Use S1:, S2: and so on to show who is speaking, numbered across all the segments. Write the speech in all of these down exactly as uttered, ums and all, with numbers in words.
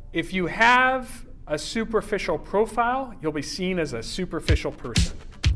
S1: if you have a superficial profile, you'll be seen as a superficial person.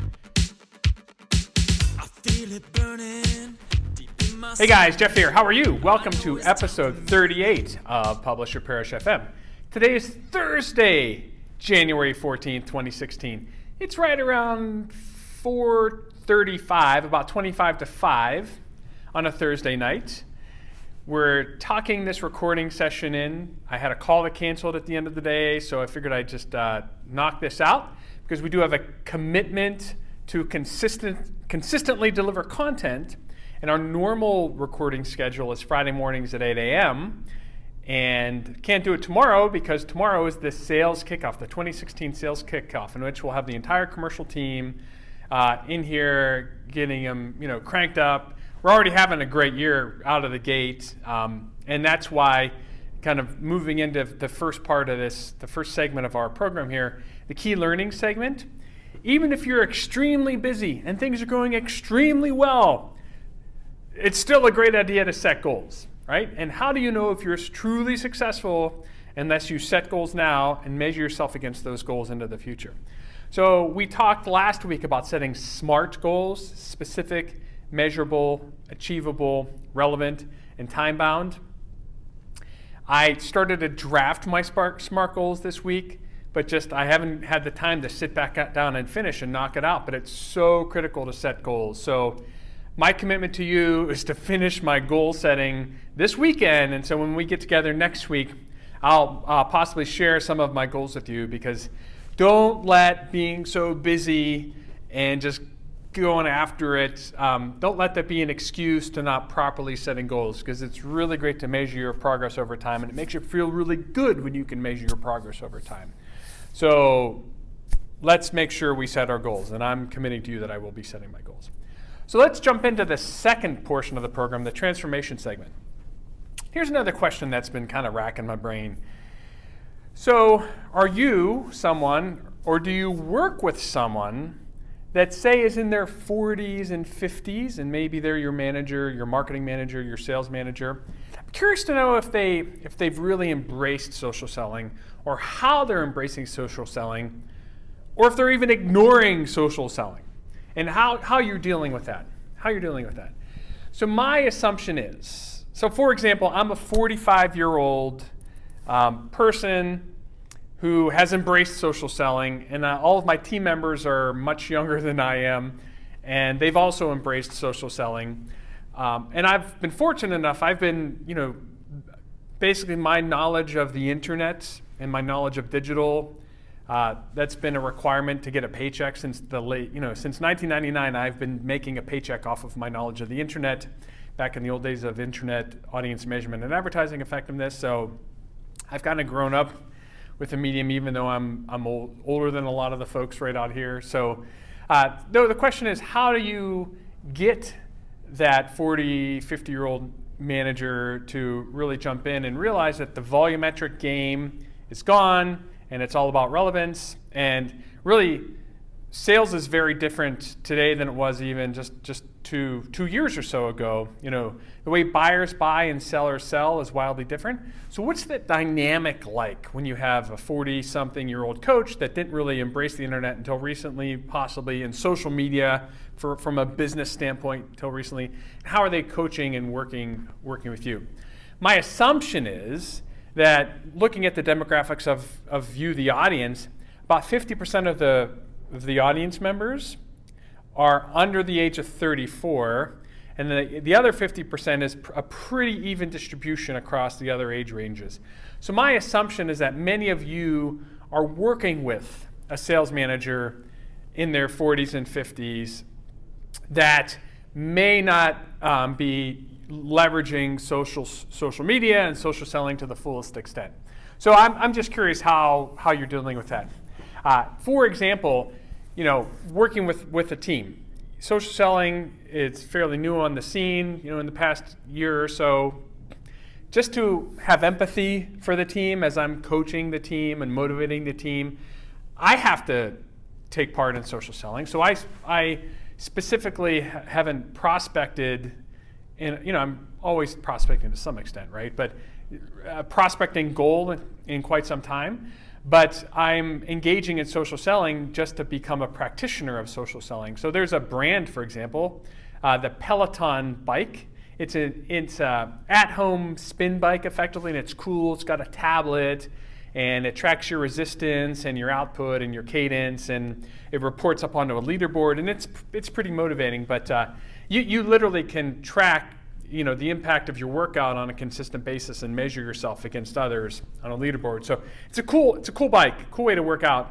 S2: I feel it burning deep in my
S1: Hey guys, Jeff here. How are you? Welcome to episode thirty-eight of Publish Your Parish F M. Today is Thursday, January fourteenth, twenty sixteen. It's right around four thirty-five, about twenty-five to five on a Thursday night. We're talking this recording session in. I had a call that canceled at the end of the day, so I figured I'd just uh, knock this out because we do have a commitment to consistent, consistently deliver content, and our normal recording schedule is Friday mornings at eight a.m. and can't do it tomorrow because tomorrow is the sales kickoff, the twenty sixteen sales kickoff, in which we'll have the entire commercial team uh, in here getting them, you know, cranked up. We're already having a great year out of the gate, um, and that's why kind of moving into the first part of this, the first segment of our program here, the key learning segment. Even if you're extremely busy and things are going extremely well, it's still a great idea to set goals, right? And how do you know if you're truly successful unless you set goals now and measure yourself against those goals into the future? So we talked last week about setting SMART goals, specific, measurable, achievable, relevant, and time-bound. I started to draft my SMART goals this week, but just I haven't had the time to sit back down and finish and knock it out. But it's so critical to set goals. So my commitment to you is to finish my goal setting this weekend. And so when we get together next week, I'll uh, possibly share some of my goals with you, because don't let being so busy and just going after it, um, don't let that be an excuse to not properly setting goals, because it's really great to measure your progress over time, and it makes you feel really good when you can measure your progress over time. So let's make sure we set our goals, and I'm committing to you that I will be setting my goals. So let's jump into the second portion of the program, the transformation segment. Here's another question that's been kind of racking my brain. So are you someone, or do you work with someone that, say, is in their forties and fifties, and maybe they're your manager, your marketing manager, your sales manager? I'm curious to know if they if they've really embraced social selling, or how they're embracing social selling, or if they're even ignoring social selling, and how, how you're dealing with that. How you're dealing with that. So my assumption is, so for example, I'm a forty-five-year-old um, person who has embraced social selling, and uh, all of my team members are much younger than I am, and they've also embraced social selling. Um, and I've been fortunate enough, I've been, you know, basically my knowledge of the internet and my knowledge of digital, uh, that's been a requirement to get a paycheck since the late, you know, since nineteen ninety-nine, I've been making a paycheck off of my knowledge of the internet, back in the old days of internet audience measurement and advertising effectiveness. So I've kind of grown up with the medium, even though I'm I'm old, older than a lot of the folks right out here. So uh, no, the question is, how do you get that forty, fifty-year-old manager to really jump in and realize that the volumetric game is gone and it's all about relevance? And really, sales is very different today than it was even just, just two, two years or so ago. You know, the way buyers buy and sellers sell is wildly different. So what's that dynamic like when you have a forty-something-year-old coach that didn't really embrace the internet until recently, possibly in social media for, from a business standpoint until recently? How are they coaching and working, working with you? My assumption is that looking at the demographics of, of you, the audience, about fifty percent of the of the audience members are under the age of thirty-four, and the, the other fifty percent is a pretty even distribution across the other age ranges. So my assumption is that many of you are working with a sales manager in their forties and fifties that may not um, be leveraging social social media and social selling to the fullest extent. So I'm, I'm just curious how, how you're dealing with that. Uh, for example, you know, working with, with a team. Social selling is fairly new on the scene, you know, in the past year or so. Just to have empathy for the team as I'm coaching the team and motivating the team, I have to take part in social selling. So I, I specifically haven't prospected, and you know, I'm always prospecting to some extent, right? But a prospecting goal in quite some time, but I'm engaging in social selling just to become a practitioner of social selling. So there's a brand, for example, uh, the Peloton bike. It's a it's a at-home spin bike effectively, and it's cool. It's got a tablet, and it tracks your resistance and your output and your cadence, and it reports up onto a leaderboard, and it's it's pretty motivating. But uh, you you literally can track, you know, the impact of your workout on a consistent basis and measure yourself against others on a leaderboard. So it's a cool it's a cool bike, cool way to work out.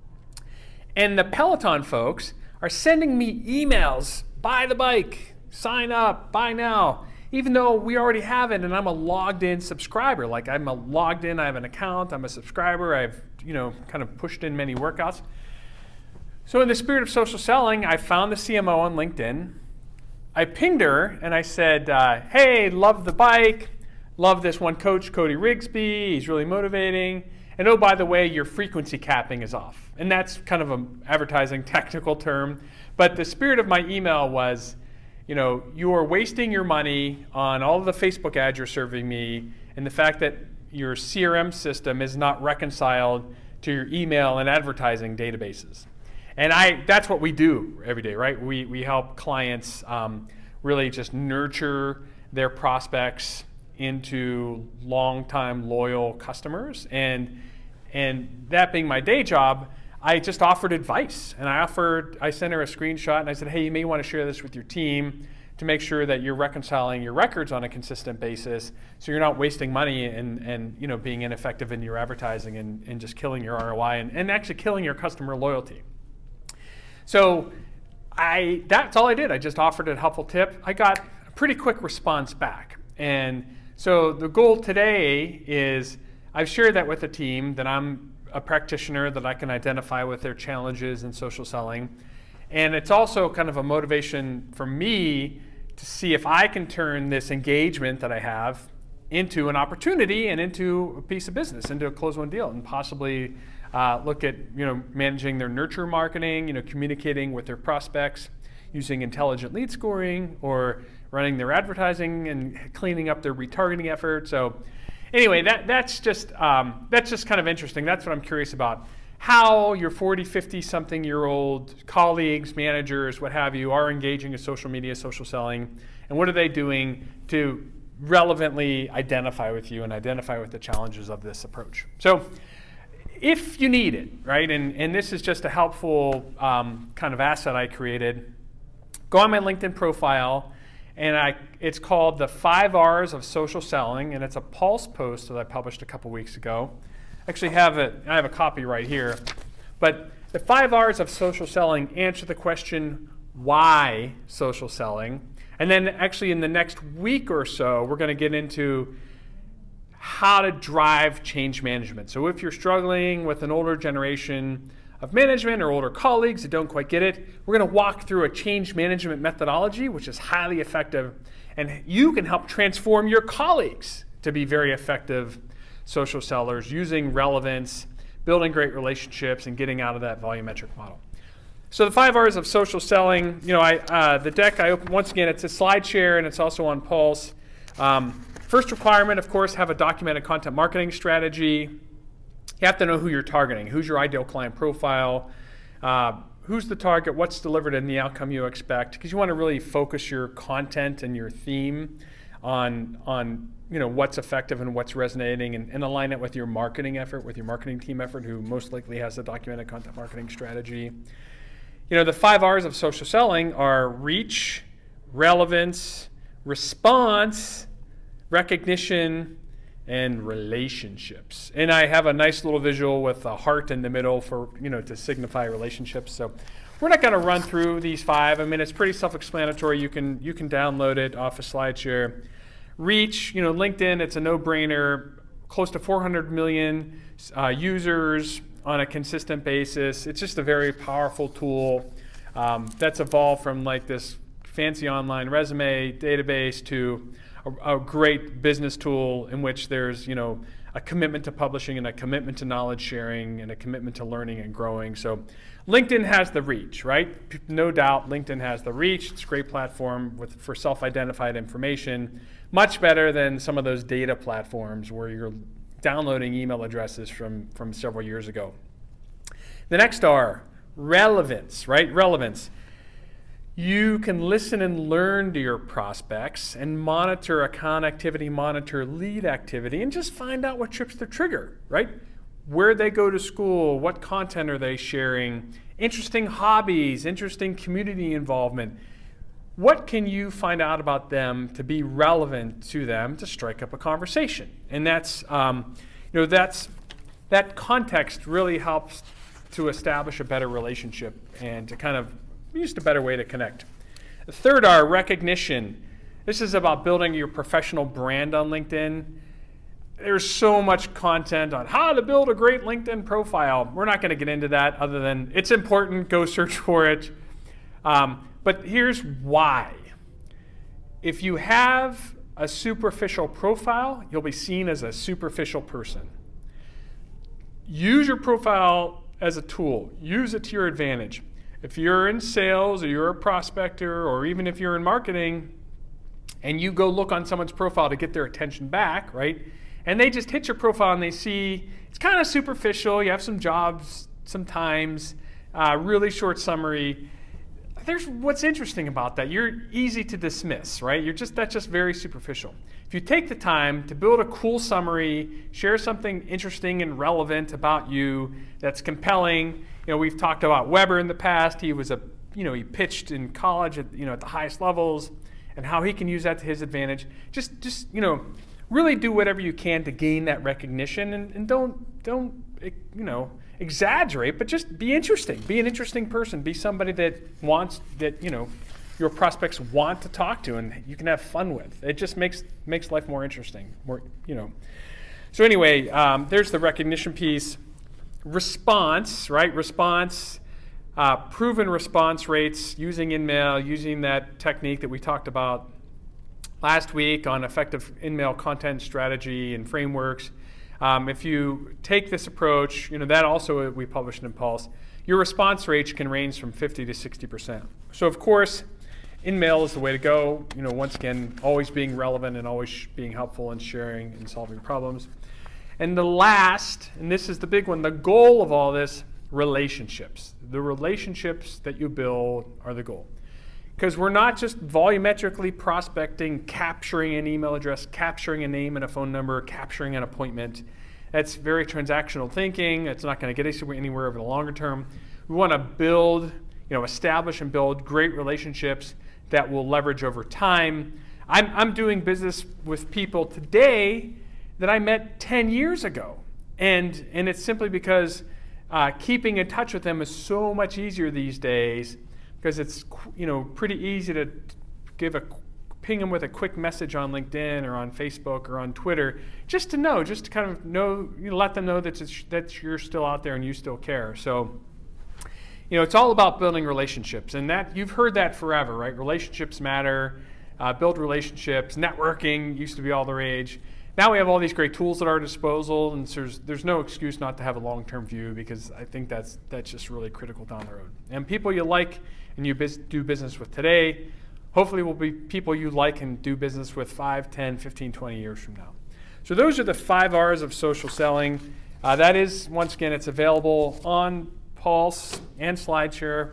S1: And the Peloton folks are sending me emails, buy the bike, sign up, buy now, even though we already have it and I'm a logged in subscriber. Like I'm a logged in, I have an account, I'm a subscriber, I've, you know, kind of pushed in many workouts. So in the spirit of social selling, I found the C M O on LinkedIn. I pinged her and I said, uh, hey, love the bike, love this one coach, Cody Rigsby, he's really motivating. And oh, by the way, your frequency capping is off. And that's kind of an advertising technical term. But the spirit of my email was, you know, you are wasting your money on all of the Facebook ads you're serving me, and the fact that your C R M system is not reconciled to your email and advertising databases. And I that's what we do every day, right? We, we help clients um, really just nurture their prospects into long-time loyal customers. And, and that being my day job, I just offered advice, and I offered, I sent her a screenshot, and I said, hey, you may want to share this with your team to make sure that you're reconciling your records on a consistent basis, so you're not wasting money and, and you know, being ineffective in your advertising and, and just killing your R O I and, and actually killing your customer loyalty. So I, that's all I did. I just offered a helpful tip. I got a pretty quick response back. And so the goal today is I've shared that with the team, that I'm a practitioner, that I can identify with their challenges in social selling. And it's also kind of a motivation for me to see if I can turn this engagement that I have into an opportunity and into a piece of business, into a close-won deal, and possibly uh, look at, you know, managing their nurture marketing, you know, communicating with their prospects, using intelligent lead scoring, or running their advertising and cleaning up their retargeting effort. So anyway, that that's just um, that's just kind of interesting. That's what I'm curious about. How your forty, fifty something year old colleagues, managers, what have you, are engaging in social media, social selling, and what are they doing to relevantly identify with you and identify with the challenges of this approach. So if you need it, right, and, and this is just a helpful um, kind of asset I created, go on my LinkedIn profile, and I, it's called the five R's of Social Selling, and it's a Pulse post that I published a couple weeks ago. Actually have it, I have a copy right here. But the five R's of social selling answer the question, why social selling? And then actually in the next week or so, we're going to get into how to drive change management. So if you're struggling with an older generation of management or older colleagues that don't quite get it, we're going to walk through a change management methodology, which is highly effective, and you can help transform your colleagues to be very effective social sellers using relevance, building great relationships, and getting out of that volumetric model. So the five R's of social selling, you know, I uh, the deck I opened, once again, it's a slide share and it's also on Pulse. Um, first requirement, of course, have a documented content marketing strategy. You have to know who you're targeting. Who's your ideal client profile? Uh, who's the target? What's delivered and the outcome you expect? Because you want to really focus your content and your theme on on you know what's effective and what's resonating, and, and align it with your marketing effort, with your marketing team effort, who most likely has a documented content marketing strategy. You know, the five R's of social selling are reach, relevance, response, recognition, and relationships. And I have a nice little visual with a heart in the middle for, you know, to signify relationships. So we're not going to run through these five. I mean, it's pretty self-explanatory. You can you can download it off a SlideShare. Reach, you know, LinkedIn, it's a no-brainer. Close to four hundred million uh, users on a consistent basis. It's just a very powerful tool um, that's evolved from like this fancy online resume database to a, a great business tool in which there's, you know, a commitment to publishing and a commitment to knowledge sharing and a commitment to learning and growing. So LinkedIn has the reach, right? No doubt LinkedIn has the reach. It's a great platform with, for self-identified information, much better than some of those data platforms where you're downloading email addresses from, from several years ago. The next R, relevance, right? Relevance. You can listen and learn to your prospects and monitor account activity, monitor lead activity, and just find out what trips the trigger, right? Where they go to school, what content are they sharing, interesting hobbies, interesting community involvement. What can you find out about them to be relevant to them to strike up a conversation? And that's, um, you know, that's that context really helps to establish a better relationship and to kind of just a better way to connect. The third R, recognition. This is about building your professional brand on LinkedIn. There's so much content on how to build a great LinkedIn profile. We're not going to get into that other than it's important. Go search for it. Um, but here's why. If you have a superficial profile, you'll be seen as a superficial person. Use your profile as a tool. Use it to your advantage. If you're in sales or you're a prospector or even if you're in marketing and you go look on someone's profile to get their attention back, right? And they just hit your profile and they see it's kind of superficial. You have some jobs sometimes, uh, really short summary. There's what's interesting about that. You're easy to dismiss, right? You're just that's just very superficial. If you take the time to build a cool summary, share something interesting and relevant about you that's compelling. You know, we've talked about Weber in the past. He was a, you know, he pitched in college at, you know, at the highest levels, and how he can use that to his advantage. Just, just, you know, really do whatever you can to gain that recognition, and, and don't, don't, you know, exaggerate, but just be interesting. Be an interesting person. Be somebody that wants, that, you know, your prospects want to talk to and you can have fun with. It just makes makes life more interesting. More, you know. So anyway, um, there's the recognition piece. Response, right? Response, uh, proven response rates using InMail, using that technique that we talked about last week on effective InMail content strategy and frameworks. Um, if you take this approach, you know, that also we published in Pulse, your response rates can range from fifty to sixty percent. So of course, InMail is the way to go. You know, once again, always being relevant and always being helpful and sharing and solving problems. And the last, and this is the big one, the goal of all this, relationships. The relationships that you build are the goal. Because we're not just volumetrically prospecting, capturing an email address, capturing a name and a phone number, capturing an appointment. That's very transactional thinking. It's not going to get us anywhere over the longer term. We want to build, you know, establish and build great relationships that will leverage over time. I'm, I'm doing business with people today that I met ten years ago. And, and it's simply because uh, keeping in touch with them is so much easier these days, because it's, you know, pretty easy to give a ping them with a quick message on LinkedIn or on Facebook or on Twitter, just to know, just to kind of know, you know, let them know that it's, that you're still out there and you still care. So, you know, it's all about building relationships, and that you've heard that forever, right? Relationships matter. Uh, build relationships. Networking used to be all the rage. Now we have all these great tools at our disposal, and so there's, there's no excuse not to have a long-term view, because I think that's that's just really critical down the road. And people you like and you biz- do business with today, hopefully will be people you like and do business with five, ten, fifteen, twenty years from now. So those are the five R's of social selling. Uh, that is, once again, it's available on Pulse and SlideShare.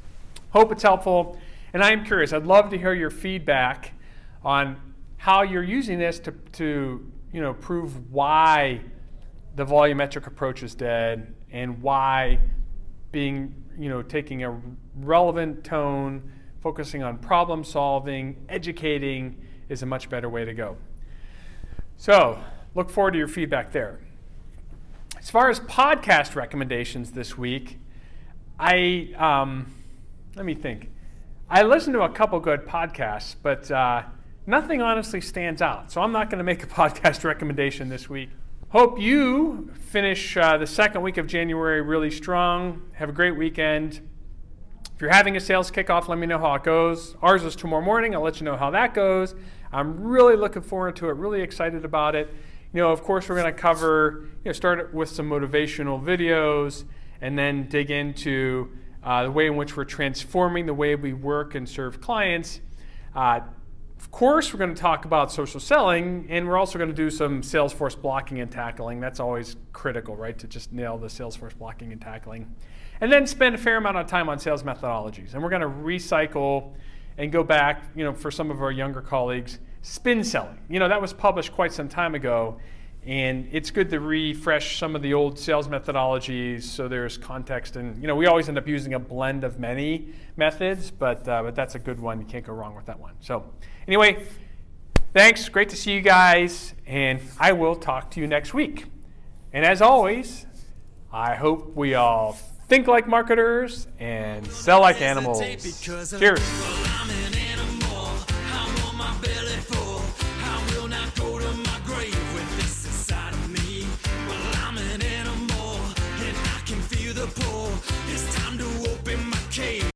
S1: Hope it's helpful. And I am curious, I'd love to hear your feedback on how you're using this to, to you know, prove why the volumetric approach is dead, and why being, you know, taking a relevant tone, focusing on problem solving, educating is a much better way to go. So look forward to your feedback there. As far as podcast recommendations this week, I, um, let me think. I listened to a couple good podcasts, but uh, nothing honestly stands out. So I'm not going to make a podcast recommendation this week. Hope you finish uh, the second week of January really strong. Have a great weekend. If you're having a sales kickoff, let me know how it goes. Ours is tomorrow morning. I'll let you know how that goes. I'm really looking forward to it, really excited about it. You know, of course, we're going to cover, you know, start with some motivational videos, and then dig into uh, the way in which we're transforming the way we work and serve clients. Uh, Of course, we're going to talk about social selling, and we're also going to do some Salesforce blocking and tackling. That's always critical, right, to just nail the Salesforce blocking and tackling. And then spend a fair amount of time on sales methodologies. And we're going to recycle and go back, you know, for some of our younger colleagues, spin selling. You know, that was published quite some time ago, and it's good to refresh some of the old sales methodologies so there's context. And, you know, we always end up using a blend of many methods, but, uh, but that's a good one. You can't go wrong with that one. So anyway, thanks. Great to see you guys, and I will talk to you next week. And as always, I hope we all think like marketers and sell like animals. Cheers.